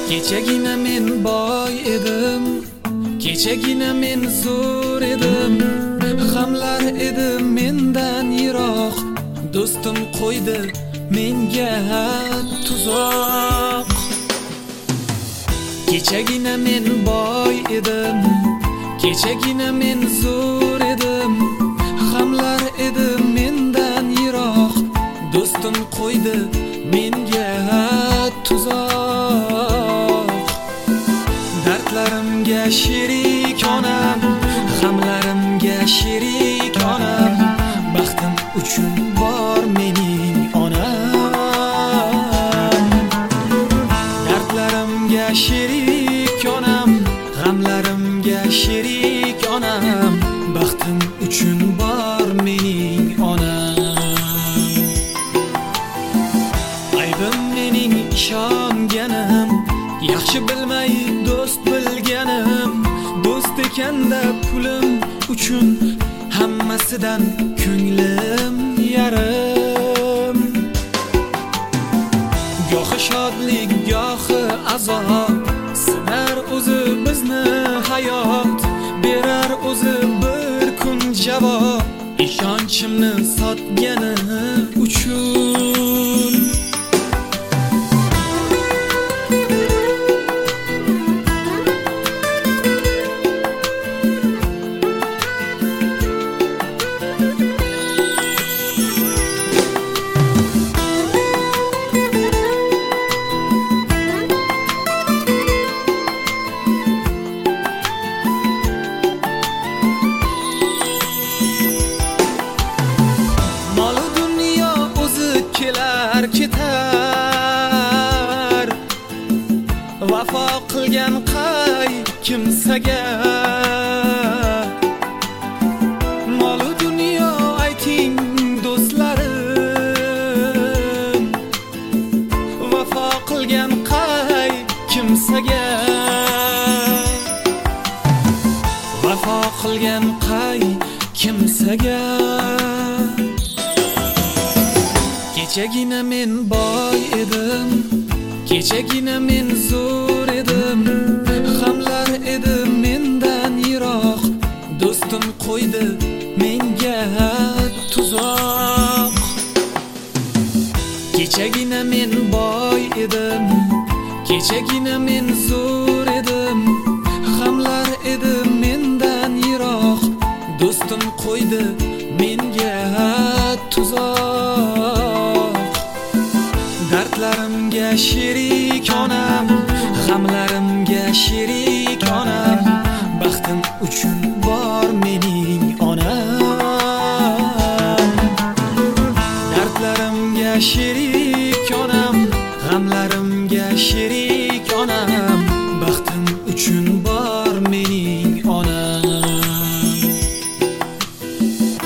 Kechagina men boy edim, kechagina men zo'r edim. G'amlar edi mendan yiroq, do'stim qo'ydi menga tuzoq. Kechagina men boy edim, kechagina men zo'r edim. G'amlar edi mendan yiroq, do'stim qo'ydi menga tuzoq. Dardlarimga sherik onam, g'amlarimga sherik onam. Baxtim uchun bor mening onam. Dardlarimga sherik onam, g'amlarimga sherik onam. Baxtim uchun bor mening onam. Aybim mening ishonganim, yaxshi bilmay do'st bilganim. Do'st ekanda pulim uchun hammasidan ko'nglim yarim. Gohi shodlik, gohi azob, sinar o'zi bizni hayot. Berar o'zi bir kun javob, ishonchimni sotgani uchun. Kelar ketar, vafo qilgan qay kimsaga. Molu dunyo ayting do'stlarim, vafo qilgan qay kimsaga. Vafo qilgan qay kimsaga. Kechagina men boy edim, kechagina men zo'r edim. G'amlar edi mendan yiroq, do'stim qo'ydi menga tuzoq. Kechagina men boy edim, kechagina men zo'r edim. G'amlar edi mendan yiroq, do'stim qo'ydi menga tuzoq. Dardlarimga sherik onam, g'amlarimga sherik onam. Baxtim uchun bor mening onam. Dardlarimga sherik onam, g'amlarimga sherik onam. Baxtim uchun bor mening onam.